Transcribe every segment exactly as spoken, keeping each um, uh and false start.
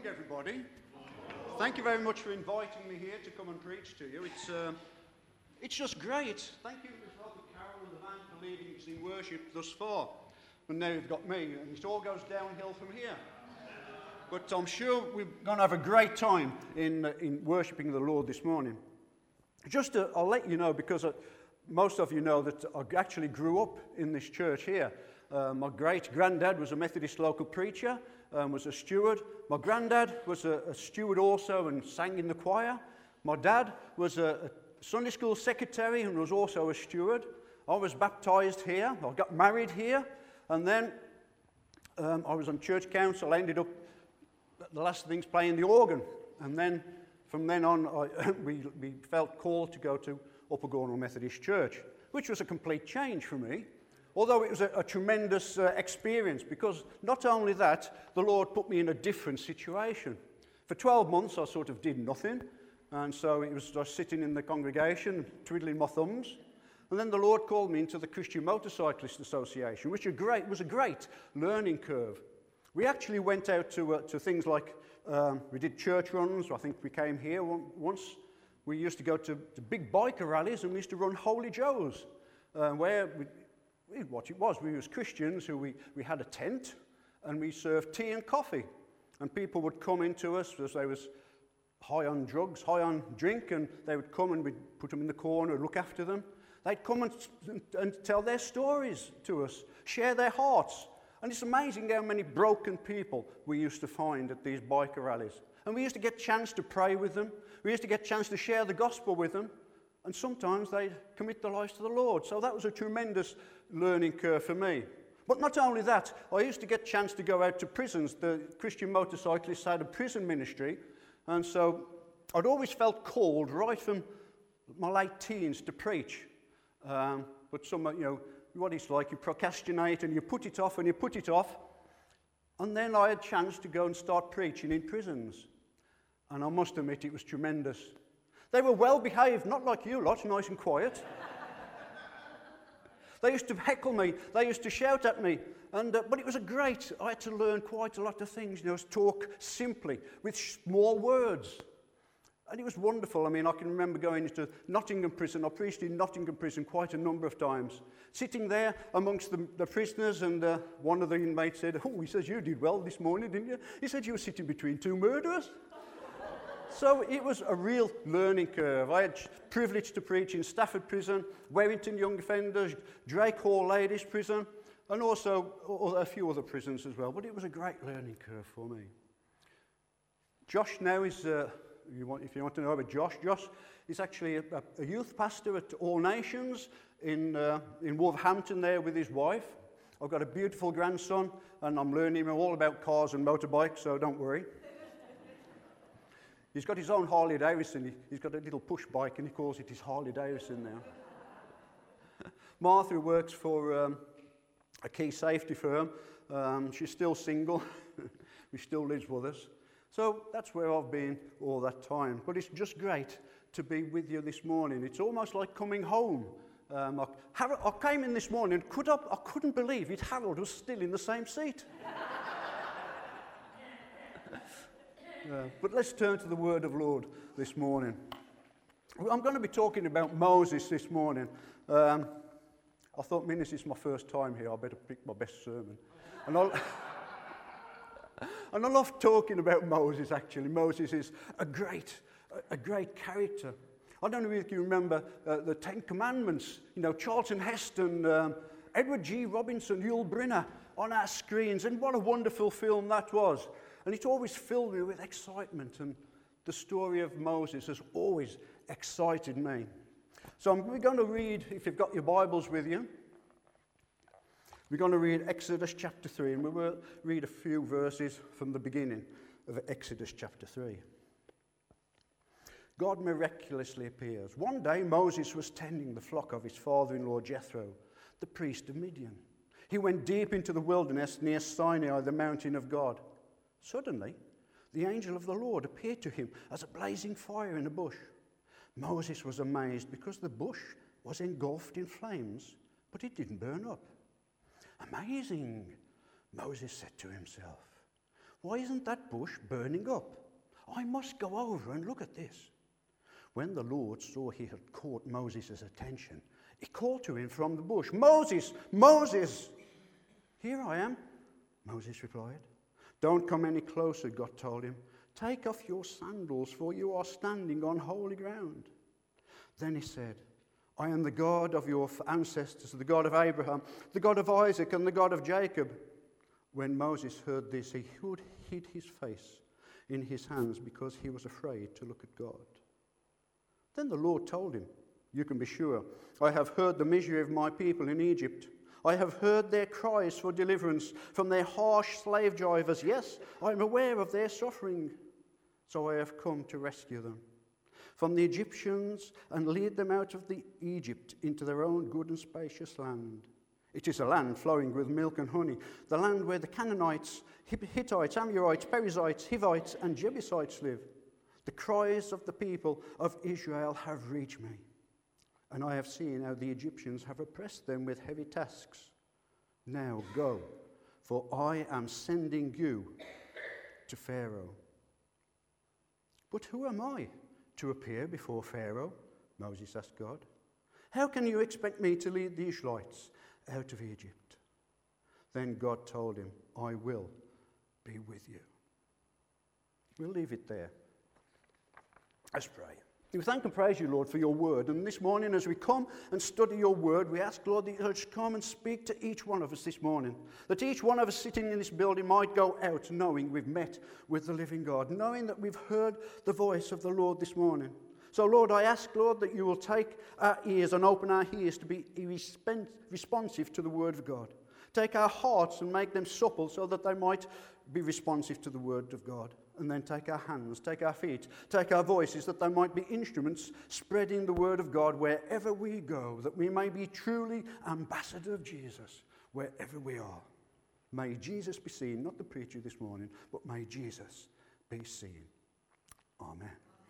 morning, everybody. Thank you very much for inviting me here to come and preach to you. It's uh, it's just great. Thank you, Miz Robert Carroll and the band for leading us in worship thus far. And now you've got me, and it all goes downhill from here. But I'm sure we're going to have a great time in uh, in worshipping the Lord this morning. Just to, I'll let you know, because uh, most of you know that I actually grew up in this church here. Uh, my great-granddad was a Methodist local preacher, um, was a steward. My granddad was a, a steward also and sang in the choir. My dad was a, a Sunday school secretary and was also a steward. I was baptised here. I got married here. And then um, I was on church council. I ended up, the last things, playing the organ. And then, from then on, I, we, we felt called to go to Upper Gornal Methodist Church, which was a complete change for me. Although it was a, a tremendous uh, experience, because not only that, the Lord put me in a different situation. For twelve months, I sort of did nothing, and so it was just sitting in the congregation, twiddling my thumbs. And then the Lord called me into the Christian Motorcyclist Association, which a great, was a great learning curve. We actually went out to, uh, to things like, um, we did church runs. I think we came here one, once. We used to go to, to big biker rallies, and we used to run Holy Joes, uh, where we, what it was, we as Christians who we, we had a tent and we served tea and coffee, and people would come into us as they was high on drugs, high on drink, and they would come and we'd put them in the corner, look after them. They'd come and, and tell their stories to us, share their hearts, and it's amazing how many broken people we used to find at these biker rallies. And we used to get a chance to pray with them, we used to get a chance to share the gospel with them, and sometimes they'd commit their lives to the Lord. So that was a tremendous learning curve for me. But not only that, I used to get a chance to go out to prisons. The Christian Motorcyclists had a prison ministry, and so I'd always felt called right from my late teens to preach. Um, but some, you know, what it's like, you procrastinate and you put it off and you put it off. And then I had a chance to go and start preaching in prisons. And I must admit, it was tremendous. They were well behaved, not like you lot, nice and quiet. They used to heckle me, they used to shout at me, and uh, but it was a great, I had to learn quite a lot of things, you know, talk simply, with small words. And it was wonderful. I mean, I can remember going into Nottingham Prison. I preached in Nottingham Prison quite a number of times. Sitting there amongst the, the prisoners, and uh, one of the inmates said, "Oh," he says, "you did well this morning, didn't you?" He said, "You were sitting between two murderers." So it was a real learning curve. I had privilege to preach in Stafford Prison, Warrington Young Offenders, Drake Hall Ladies Prison, and also a few other prisons as well. But it was a great learning curve for me. Josh now is, uh, you want, if you want to know about Josh, Josh is actually a, a youth pastor at All Nations in, uh, in Wolverhampton there with his wife. I've got a beautiful grandson, and I'm learning him all about cars and motorbikes, so don't worry. He's got his own Harley Davidson. He, he's got a little push bike, and he calls it his Harley Davidson now. Martha works for um, a key safety firm. Um, she's still single. She still lives with us. So that's where I've been all that time. But it's just great to be with you this morning. It's almost like coming home. Um, I, Harold, I came in this morning, and could I, I couldn't believe it. Harold was still in the same seat. Uh, but let's turn to the word of Lord this morning. I'm going to be talking about Moses this morning. Um, I thought, "Min, this is my first time here. I better pick my best sermon." And, I'll and I love talking about Moses, actually. Moses is a great, a great character. I don't know if you remember uh, the Ten Commandments. You know, Charlton Heston, um, Edward G. Robinson, Yul Brynner on our screens. And what a wonderful film that was. And it always filled me with excitement, and the story of Moses has always excited me. So I'm, we're going to read, if you've got your Bibles with you, we're going to read Exodus chapter three, and we will read a few verses from the beginning of Exodus chapter three. God miraculously appears. One day Moses was tending the flock of his father-in-law Jethro, the priest of Midian. He went deep into the wilderness near Sinai, the mountain of God. Suddenly, the angel of the Lord appeared to him as a blazing fire in a bush. Moses was amazed because the bush was engulfed in flames, but it didn't burn up. "Amazing," Moses said to himself. Why isn't that bush burning up? I must go over and look at this. When the Lord saw he had caught Moses' attention, he called to him from the bush, Moses, Moses! Here I am, Moses replied. Don't come any closer, God told him. Take off your sandals, for you are standing on holy ground. Then he said, I am the God of your ancestors, the God of Abraham, the God of Isaac, and the God of Jacob. When Moses heard this, he hid his face in his hands because he was afraid to look at God. Then the Lord told him, you can be sure, I have heard the misery of my people in Egypt. I have heard their cries for deliverance from their harsh slave drivers. Yes, I am aware of their suffering, so I have come to rescue them from the Egyptians and lead them out of the Egypt into their own good and spacious land. It is a land flowing with milk and honey, the land where the Canaanites, Hittites, Amorites, Perizzites, Hivites, and Jebusites live. The cries of the people of Israel have reached me, and I have seen how the Egyptians have oppressed them with heavy tasks. Now go, for I am sending you to Pharaoh. But who am I to appear before Pharaoh? Moses asked God. How can you expect me to lead the Israelites out of Egypt? Then God told him, I will be with you. We'll leave it there. Let's pray. We thank and praise you, Lord, for your word. And this morning, as we come and study your word, we ask, Lord, that you would come and speak to each one of us this morning. That each one of us sitting in this building might go out knowing we've met with the living God, knowing that we've heard the voice of the Lord this morning. So, Lord, I ask, Lord, that you will take our ears and open our ears to be responsive to the word of God. Take our hearts and make them supple so that they might be responsive to the word of God. And then take our hands, take our feet, take our voices, that they might be instruments spreading the word of God wherever we go, that we may be truly ambassadors of Jesus wherever we are. May Jesus be seen, not the preacher this morning, but may Jesus be seen. Amen.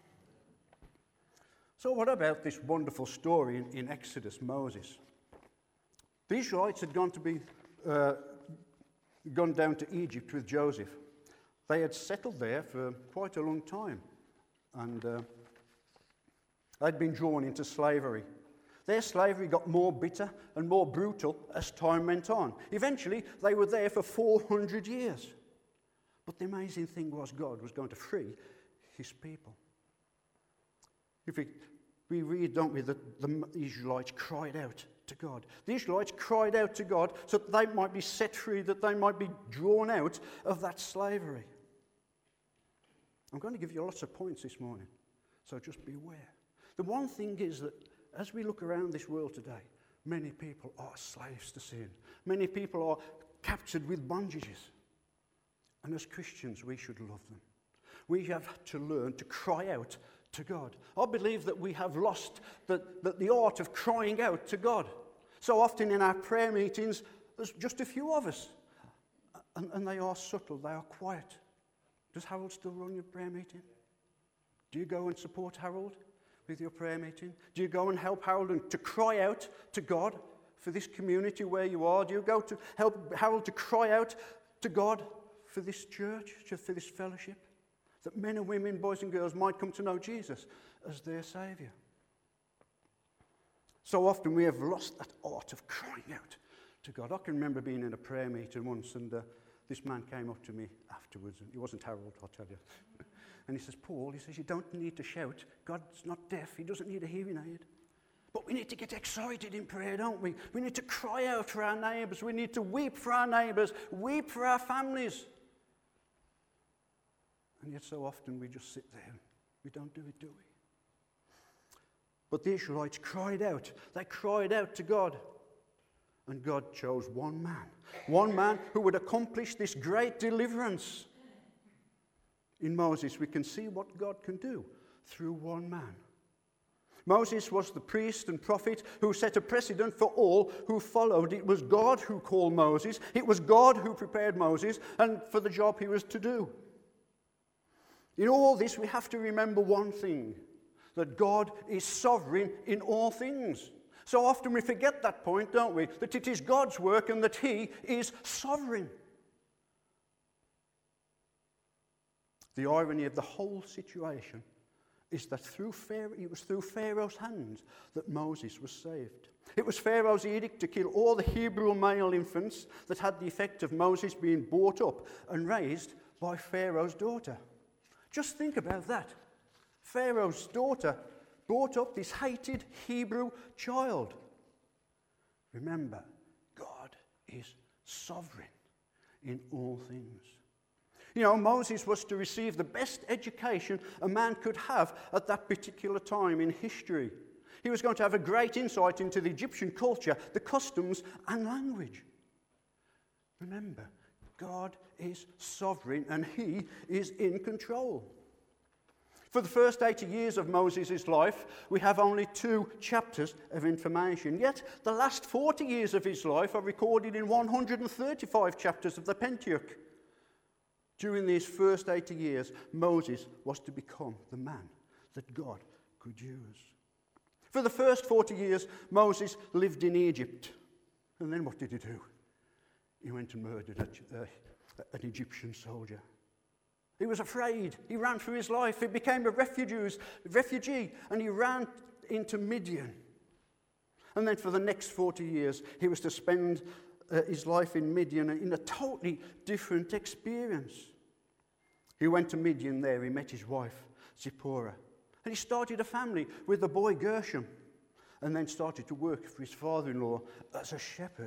So what about this wonderful story in, in Exodus, Moses? The Israelites had gone to be uh, gone down to Egypt with Joseph. They had settled there for quite a long time, and uh, they'd been drawn into slavery. Their slavery got more bitter and more brutal as time went on. Eventually, they were there for four hundred years. But the amazing thing was God was going to free his people. If we, we read, don't we, that the Israelites cried out to God. The Israelites cried out to God so that they might be set free, that they might be drawn out of that slavery. I'm going to give you lots of points this morning, so just be aware. The one thing is that as we look around this world today, many people are slaves to sin. Many people are captured with bondages. And as Christians, we should love them. We have to learn to cry out to God. I believe that we have lost the, the, the art of crying out to God. So often in our prayer meetings, there's just a few of us. And, and they are subtle, they are quiet. Does Harold still run your prayer meeting? Do you go and support Harold with your prayer meeting? Do you go and help Harold and to cry out to God for this community where you are? Do you go to help Harold to cry out to God for this church, for this fellowship? That men and women, boys and girls might come to know Jesus as their Saviour. So often we have lost that art of crying out to God. I can remember being in a prayer meeting once, and uh, this man came up to me afterwards, and he wasn't Harold, I'll tell you. And he says, Paul, he says, you don't need to shout. God's not deaf. He doesn't need a hearing aid. But we need to get excited in prayer, don't we? We need to cry out for our neighbours. We need to weep for our neighbours, weep for our families. And yet so often we just sit there. We don't do it, do we? But the Israelites cried out. They cried out to God. And God chose one man. One man who would accomplish this great deliverance. In Moses, we can see what God can do through one man. Moses was the priest and prophet who set a precedent for all who followed. It was God who called Moses. It was God who prepared Moses and for the job he was to do. In all this, we have to remember one thing, that God is sovereign in all things. So often we forget that point, don't we? That it is God's work and that he is sovereign. The irony of the whole situation is that through Pharaoh, it was through Pharaoh's hands that Moses was saved. It was Pharaoh's edict to kill all the Hebrew male infants that had the effect of Moses being brought up and raised by Pharaoh's daughter. Just think about that. Pharaoh's daughter brought up this hated Hebrew child. Remember, God is sovereign in all things. You know, Moses was to receive the best education a man could have at that particular time in history. He was going to have a great insight into the Egyptian culture, the customs, and language. Remember, God is sovereign and he is in control. For the first eighty years of Moses' life, we have only two chapters of information. Yet, the last forty years of his life are recorded in one hundred thirty-five chapters of the Pentateuch. During these first eighty years, Moses was to become the man that God could use. For the first forty years, Moses lived in Egypt. And then what did he do? He went and murdered a, uh, an Egyptian soldier. He was afraid. He ran for his life. He became a refugee, and he ran into Midian. And then for the next forty years, he was to spend uh, his life in Midian in a totally different experience. He went to Midian there. He met his wife, Zipporah. And he started a family with the boy Gershom, and then started to work for his father-in-law as a shepherd.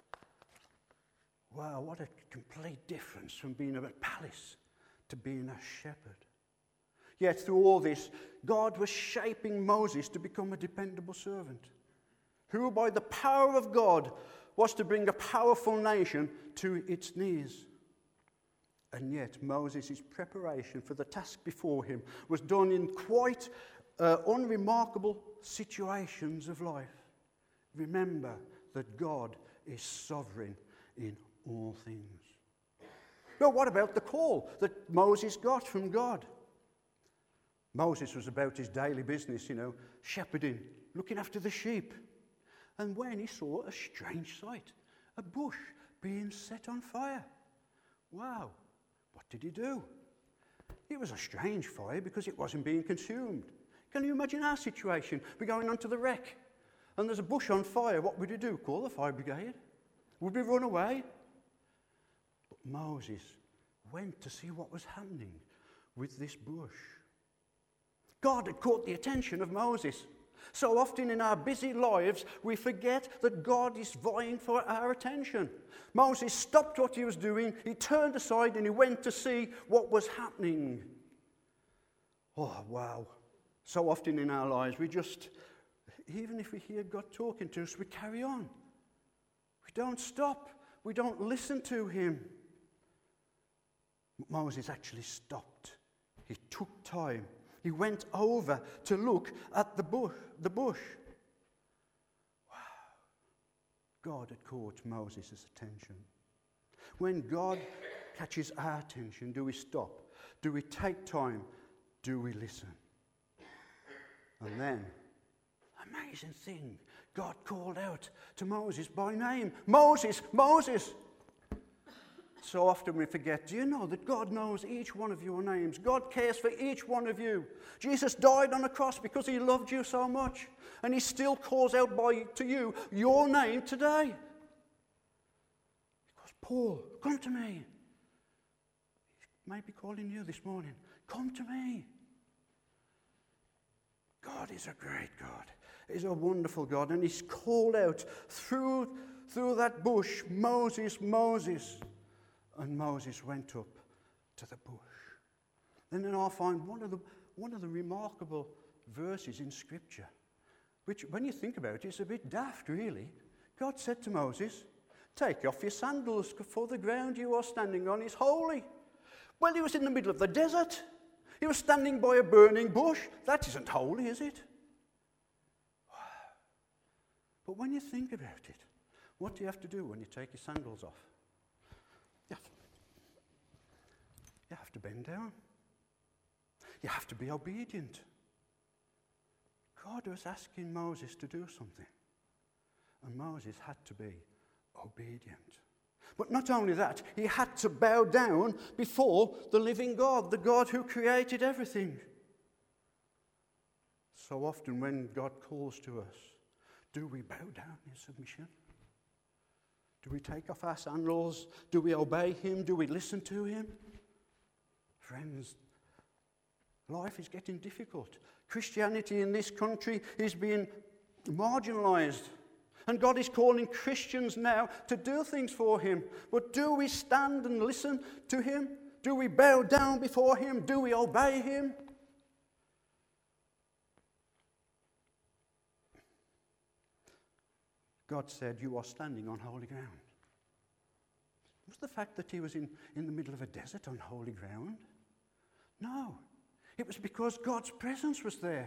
Wow, what a complete difference from being a palace to being a shepherd. Yet through all this, God was shaping Moses to become a dependable servant, who by the power of God was to bring a powerful nation to its knees. And yet Moses' preparation for the task before him was done in quite uh, unremarkable situations of life. Remember that God is sovereign in all things. But what about the call that Moses got from God? Moses was about his daily business, you know, shepherding, looking after the sheep. And when he saw a strange sight, a bush being set on fire. Wow, what did he do? It was a strange fire because it wasn't being consumed. Can you imagine our situation? We're going onto the wreck and there's a bush on fire. What would you do? Call the fire brigade? Would we run away? But Moses went to see what was happening with this bush. God had caught the attention of Moses. So often in our busy lives, we forget that God is vying for our attention. Moses stopped what he was doing, he turned aside and he went to see what was happening. Oh, wow. So often in our lives, we just, even if we hear God talking to us, we carry on. We don't stop. We don't listen to him. Moses actually stopped. He took time. He went over to look at the bush. The bush. Wow. God had caught Moses' attention. When God catches our attention, do we stop? Do we take time? Do we listen? And then, amazing thing, God called out to Moses by name. Moses, Moses! So often we forget, do you know that God knows each one of your names? God cares for each one of you. Jesus died on the cross because he loved you so much. And he still calls out by, to you your name today. He goes, Paul, come to me. He may be calling you this morning. Come to me. God is a great God. He's a wonderful God. And he's called out through, through that bush, Moses, Moses. And Moses went up to the bush. And then I'll find one of the one of the remarkable verses in Scripture, which, when you think about it, is a bit daft, really. God said to Moses, "Take off your sandals, for the ground you are standing on is holy." Well, he was in the middle of the desert. He was standing by a burning bush. That isn't holy, is it? But when you think about it, what do you have to do when you take your sandals off? You have, you have to bend down. You have to be obedient. God was asking Moses to do something, and Moses had to be obedient. But not only that, he had to bow down before the living God, the God who created everything. So often when God calls to us, do we bow down in submission? Do we take off our sandals? Do we obey him? Do we listen to him? Friends, life is getting difficult. Christianity in this country is being marginalized. And God is calling Christians now to do things for him. But do we stand and listen to him? Do we bow down before him? Do we obey him? God said, you are standing on holy ground. Was the fact that he was in, in the middle of a desert on holy ground? No. It was because God's presence was there.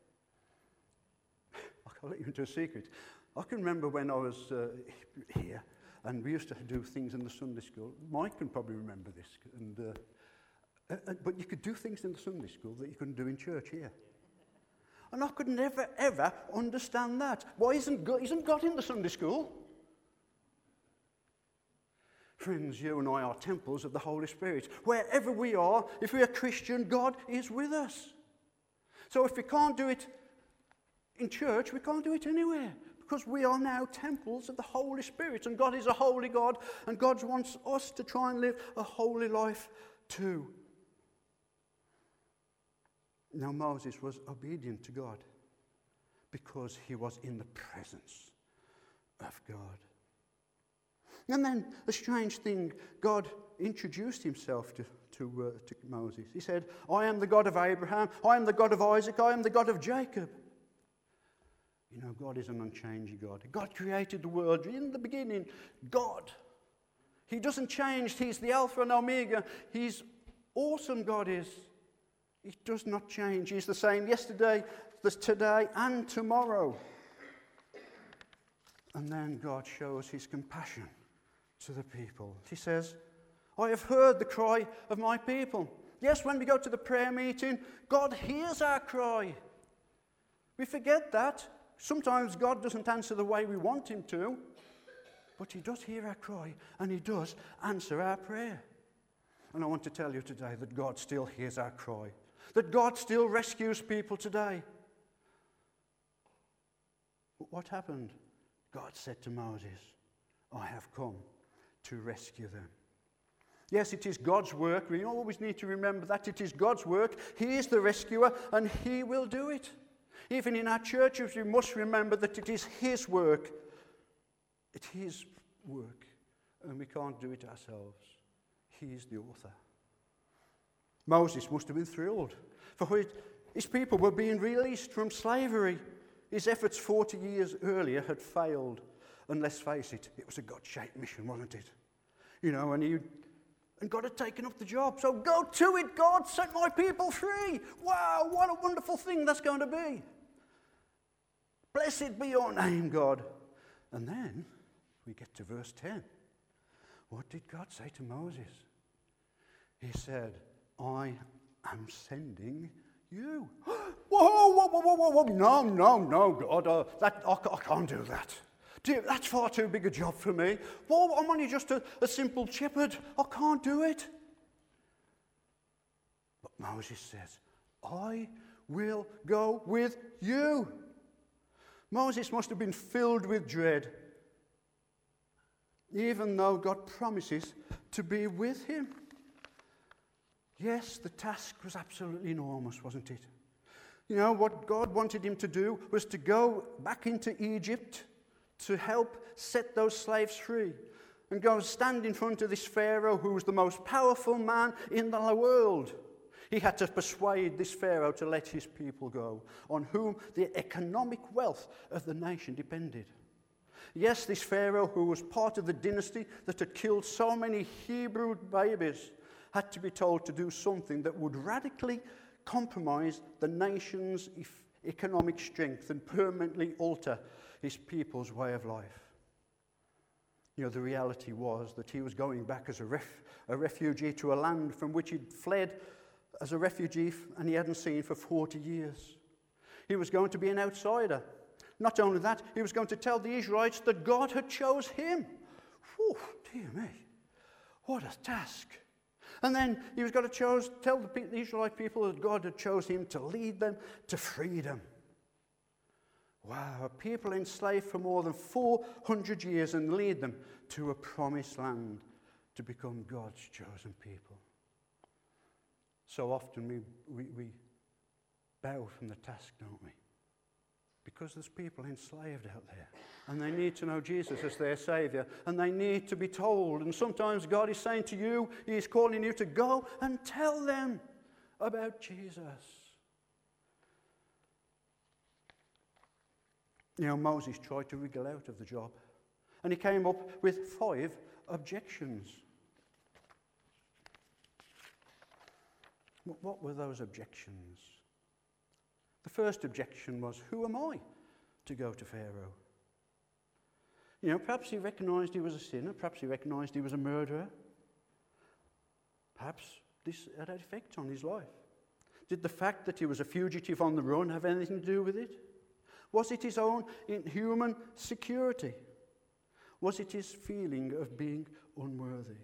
I'll let you into a secret. I can remember when I was uh, here, and we used to do things in the Sunday school. Mike can probably remember this. And, uh, uh, but you could do things in the Sunday school that you couldn't do in church here. And I could never, ever understand that. Why isn't God, isn't God in the Sunday school? Friends, you and I are temples of the Holy Spirit. Wherever we are, if we are Christian, God is with us. So if we can't do it in church, we can't do it anywhere. Because we are now temples of the Holy Spirit. And God is a holy God. And God wants us to try and live a holy life too. Now Moses was obedient to God because he was in the presence of God. And then a strange thing, God introduced himself to, to, uh, to Moses. He said, I am the God of Abraham, I am the God of Isaac, I am the God of Jacob. You know, God is an unchanging God. God created the world in the beginning. God. He doesn't change. He's the Alpha and Omega. He's awesome, God is. He does not change. He's the same yesterday, today, and tomorrow. And then God shows his compassion to the people. He says, I have heard the cry of my people. Yes, when we go to the prayer meeting, God hears our cry. We forget that. Sometimes God doesn't answer the way we want him to, but he does hear our cry, and he does answer our prayer. And I want to tell you today that God still hears our cry. That God still rescues people today. But what happened? God said to Moses, I have come to rescue them. Yes, it is God's work. We always need to remember that it is God's work. He is the rescuer, and he will do it. Even in our churches, we must remember that it is his work. It's his work, and we can't do it ourselves. He is the author. Moses must have been thrilled, for his people were being released from slavery. His efforts forty years earlier had failed. And let's face it, it was a God-shaped mission, wasn't it? You know, and, he, and God had taken up the job. So go to it, God, set my people free. Wow, what a wonderful thing that's going to be. Blessed be your name, God. And then we get to verse ten. What did God say to Moses? He said, I am sending you. Whoa, whoa, whoa, whoa, whoa, whoa. No, no, no, God, uh, that, I, I can't do that. Dear, that's far too big a job for me. Whoa, I'm only just a, a simple shepherd. I can't do it. But Moses says, I will go with you. Moses must have been filled with dread, even though God promises to be with him. Yes, the task was absolutely enormous, wasn't it? You know, what God wanted him to do was to go back into Egypt to help set those slaves free and go and stand in front of this Pharaoh who was the most powerful man in the world. He had to persuade this Pharaoh to let his people go, on whom the economic wealth of the nation depended. Yes, this Pharaoh, who was part of the dynasty that had killed so many Hebrew babies, had to be told to do something that would radically compromise the nation's economic strength and permanently alter his people's way of life. You know, the reality was that he was going back as a, ref, a refugee to a land from which he'd fled as a refugee and he hadn't seen for forty years. He was going to be an outsider. Not only that, he was going to tell the Israelites that God had chose him. Whew, dear me, what a task. And then he was going to chose, tell the, the Israelite people that God had chosen him to lead them to freedom. Wow, a people enslaved for more than four hundred years and lead them to a promised land to become God's chosen people. So often we, we, we bow from the task, don't we? Because there's people enslaved out there and they need to know Jesus as their Saviour and they need to be told. And sometimes God is saying to you, He's calling you to go and tell them about Jesus. You know, Moses tried to wriggle out of the job and he came up with five objections. What were those objections? The first objection was, who am I to go to Pharaoh? You know, perhaps he recognised he was a sinner. Perhaps he recognised he was a murderer. Perhaps this had an effect on his life. Did the fact that he was a fugitive on the run have anything to do with it? Was it his own inhuman security? Was it his feeling of being unworthy?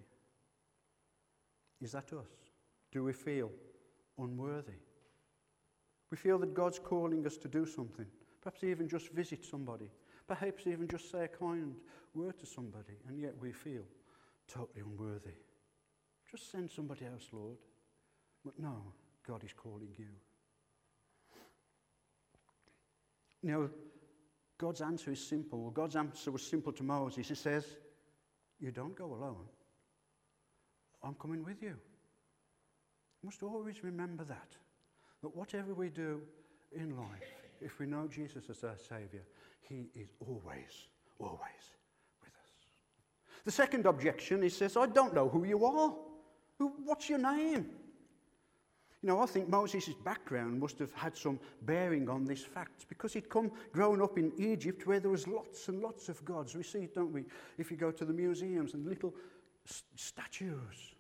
Is that us? Do we feel unworthy? We feel that God's calling us to do something. Perhaps even just visit somebody. Perhaps even just say a kind word to somebody. And yet we feel totally unworthy. Just send somebody else, Lord. But no, God is calling you. You know, God's answer is simple. God's answer was simple to Moses. He says, you don't go alone. I'm coming with you. You must always remember that. That whatever we do in life, if we know Jesus as our Saviour, He is always, always with us. The second objection, he says, I don't know who you are. Who, what's your name? You know, I think Moses' background must have had some bearing on this fact because he'd come, grown up in Egypt where there was lots and lots of gods. We see it, don't we? If you go to the museums and little s- statues.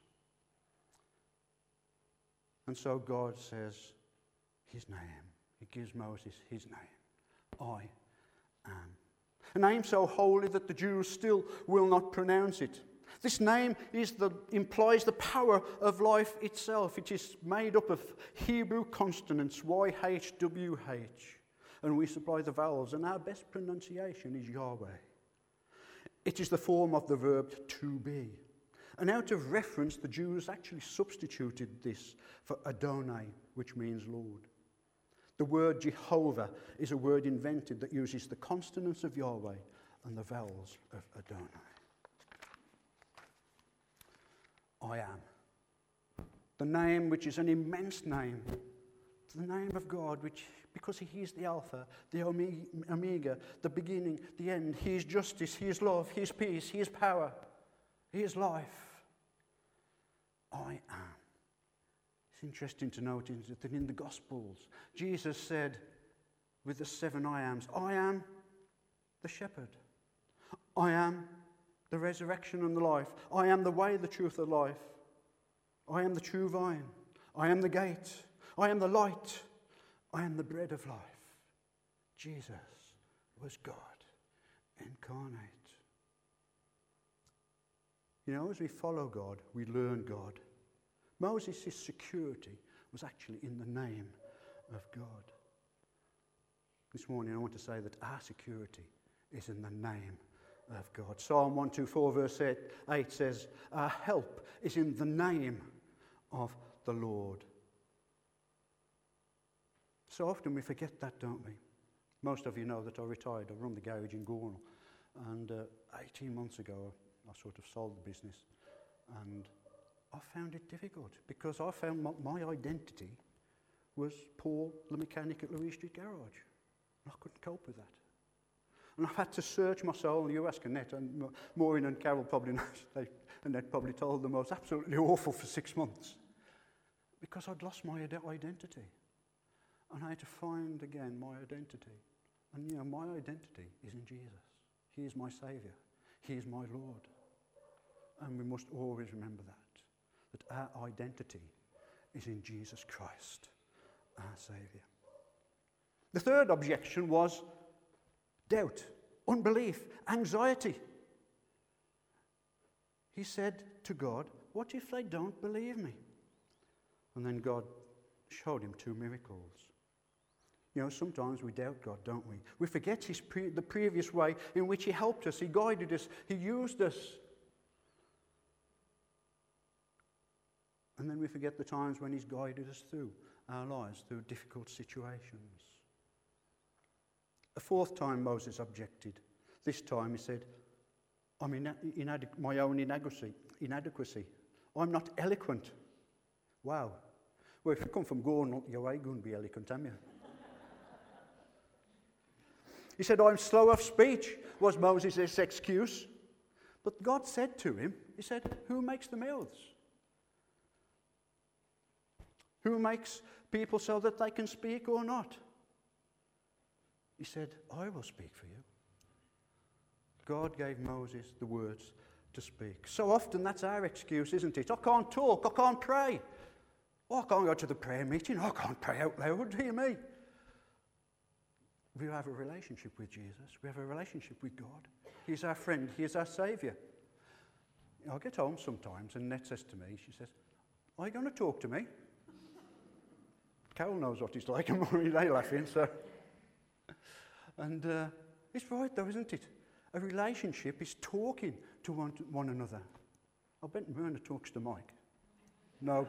And so God says his name. He gives Moses his name. I am. A name so holy that the Jews still will not pronounce it. This name is the, implies the power of life itself. It is made up of Hebrew consonants, Y H W H. And we supply the vowels, and our best pronunciation is Yahweh. It is the form of the verb to be. And out of reference, the Jews actually substituted this for Adonai, which means Lord. The word Jehovah is a word invented that uses the consonants of Yahweh and the vowels of Adonai. I am. The name which is an immense name. The name of God, which, because He is the Alpha, the Omega, the beginning, the end. He is justice, He is love, He is peace, He is power, He is life. I am. It's interesting to note that in the Gospels, Jesus said with the seven I ams, I am the shepherd. I am the resurrection and the life. I am the way, the truth, the life. I am the true vine. I am the gate. I am the light. I am the bread of life. Jesus was God incarnate. You know, as we follow God, we learn God. Moses' security was actually in the name of God. This morning I want to say that our security is in the name of God. Psalm one twenty-four verse eight says, our help is in the name of the Lord. So often we forget that, don't we? Most of you know that I retired. I run the garage in Gornal. And uh, eighteen months ago, I sort of sold the business. And I found it difficult because I found my, my identity was Paul, the mechanic at Louis Street Garage. And I couldn't cope with that. And I've had to search my soul. You ask Annette, and Maureen and Carol probably know. They, Annette probably told them I was absolutely awful for six months because I'd lost my identity. And I had to find again my identity. And you know, my identity is in Jesus. He is my Saviour. He is my Lord. And we must always remember that, that our identity is in Jesus Christ, our Saviour. The third objection was doubt, unbelief, anxiety. he said to God, what if they don't believe me? And then God showed him two miracles. You know, sometimes we doubt God, don't we? We forget his pre- the previous way in which he helped us, he guided us, he used us. And then we forget the times when he's guided us through our lives, through difficult situations. A fourth time Moses objected. This time he said, I'm in inadequ- my own inadequacy, inadequacy. I'm not eloquent. Wow. Well, if you come from Gorn, you ain't going to be eloquent, am you? He said, I'm slow of speech, was Moses' excuse. But God said to him, he said, who makes the mouths? Who makes people so that they can speak or not? He said, I will speak for you. God gave Moses the words to speak. So often that's our excuse, isn't it? I can't talk, I can't pray. Oh, I can't go to the prayer meeting, I can't pray out loud, hear me. We have a relationship with Jesus. We have a relationship with God. He's our friend. He is our Saviour. I get home sometimes and Ned says to me, she says, are you going to talk to me? Carol knows what he's like and Maureen, they laughing, so. And uh, it's right though, isn't it? A relationship is talking to one, to one another. I bet Myrna talks to Mike. No.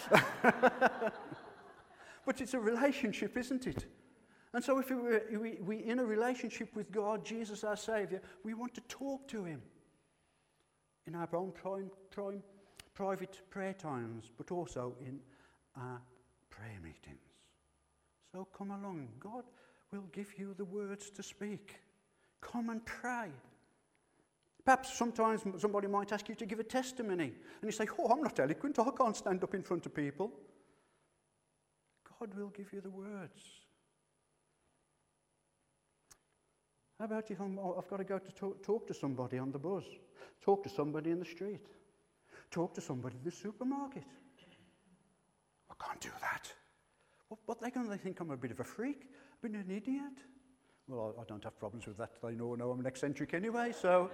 But it's a relationship, isn't it? And so if we were we, we in a relationship with God, Jesus our Saviour, we want to talk to him in our own prime, prime, private prayer times, but also in our prayer meetings. So come along. God will give you the words to speak. Come and pray. Perhaps sometimes somebody might ask you to give a testimony, and you say, oh, I'm not eloquent, I can't stand up in front of people. God will give you the words. How about if I'm, I've got to go to talk, talk to somebody on the bus, talk to somebody in the street, talk to somebody in the supermarket? I can't do that. What, what are they going to think? I'm a bit of a freak, a bit of an idiot? Well, I, I don't have problems with that. They know, know I'm an eccentric anyway, so,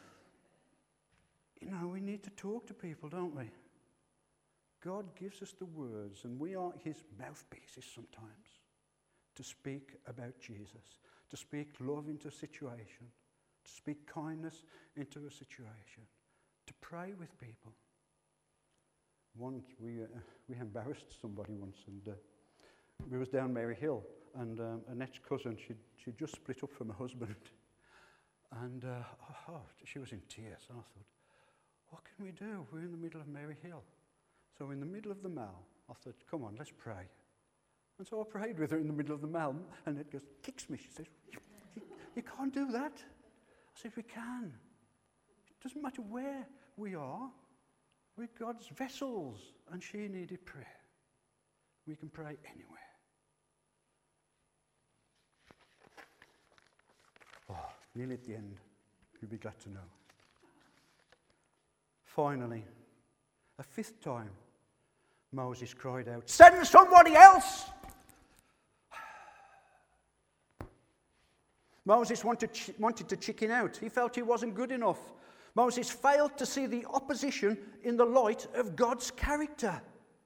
you know, we need to talk to people, don't we? God gives us the words, and we are his mouthpieces sometimes to speak about Jesus, to speak love into a situation, to speak kindness into a situation, to pray with people. Once we uh, we embarrassed somebody once, and uh, we was down Mary Hill, and um, Annette's cousin, she'd, she'd just split up from her husband, and uh, oh, she was in tears. And I thought, what can we do? We're in the middle of Mary Hill. So in the middle of the mall, I thought, come on, let's pray. And so I prayed with her in the middle of the mall, and it goes, kicks me. She says, you, you, you can't do that. I said, we can. It doesn't matter where we are. We're God's vessels, and she needed prayer. We can pray anywhere. Oh, nearly at the end. You'll be glad to know. Finally, a fifth time, Moses cried out, send somebody else! Moses wanted, wanted to chicken out. He felt he wasn't good enough. Moses failed to see the opposition in the light of God's character.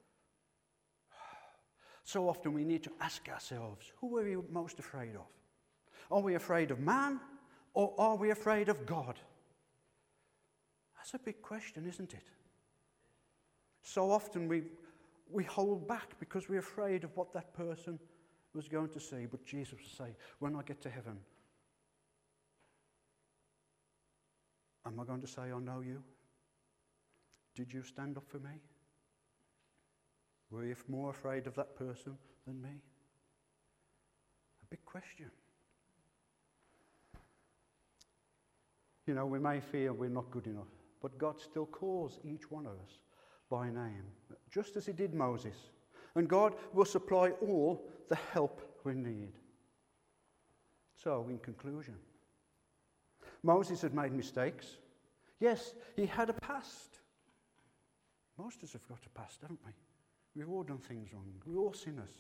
So often we need to ask ourselves, who are we most afraid of? Are we afraid of man, or are we afraid of God? That's a big question, isn't it? So often we we hold back because we're afraid of what that person was going to say. But Jesus will say, when I get to heaven, am I going to say, I know you? Did you stand up for me? Were you more afraid of that person than me? A big question. You know, we may feel we're not good enough, but God still calls each one of us by name, just as he did Moses. And God will supply all the help we need. So, in conclusion, Moses had made mistakes. Yes, he had a past. Most of us have got a past, haven't we? We've all done things wrong. We're all sinners.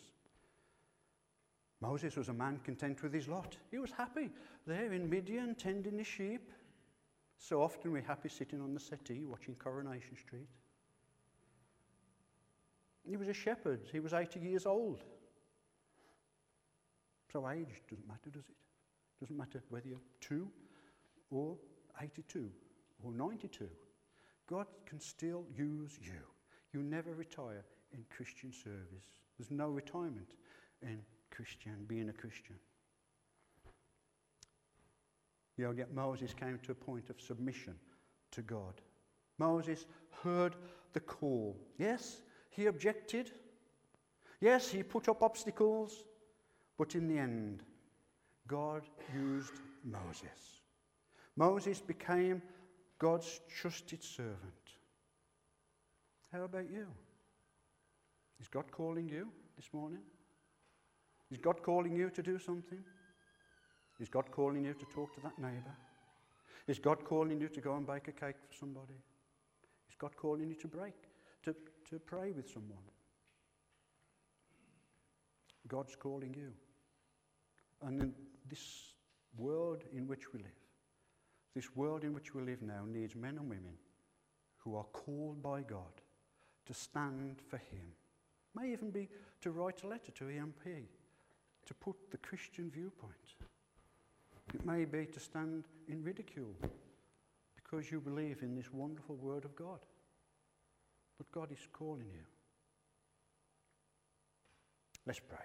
Moses was a man content with his lot. He was happy there in Midian, tending his sheep. So often we're happy sitting on the settee watching Coronation Street. He was a shepherd. He was eighty years old. So age doesn't matter, does it? Doesn't matter whether you're two or eighty-two or ninety-two. God can still use you. You never retire in Christian service. There's no retirement in Christian, being a Christian. You know, yet Moses came to a point of submission to God. Moses heard the call. Yes, he objected. Yes, he put up obstacles. But in the end, God used Moses. Moses became God's trusted servant. How about you? Is God calling you this morning? Is God calling you to do something? Is God calling you to talk to that neighbour? Is God calling you to go and bake a cake for somebody? Is God calling you to break, to, to pray with someone? God's calling you. And in this world in which we live, this world in which we live now needs men and women who are called by God to stand for him. May even be to write a letter to E M P, to put the Christian viewpoint. It may be to stand in ridicule because you believe in this wonderful word of God. But God is calling you. Let's pray.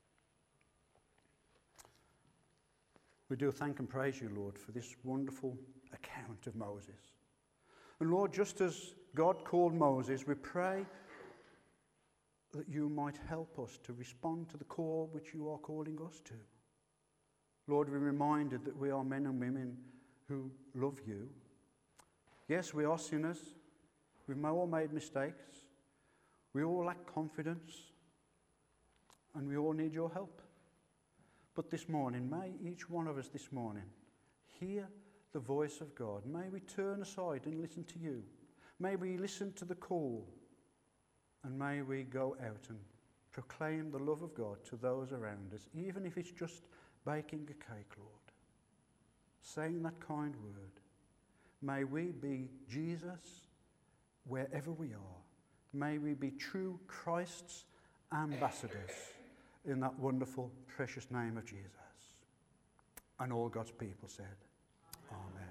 We do thank and praise you, Lord, for this wonderful account of Moses. And Lord, just as God called Moses, we pray that you might help us to respond to the call which you are calling us to. Lord, we're reminded that we are men and women who love you. Yes, we are sinners. We've all made mistakes. We all lack confidence. And we all need your help. But this morning, may each one of us this morning hear the voice of God. May we turn aside and listen to you. May we listen to the call. And may we go out and proclaim the love of God to those around us, even if it's just baking a cake, Lord. Saying that kind word. May we be Jesus wherever we are. May we be true Christ's ambassadors in that wonderful, precious name of Jesus. And all God's people said, Amen.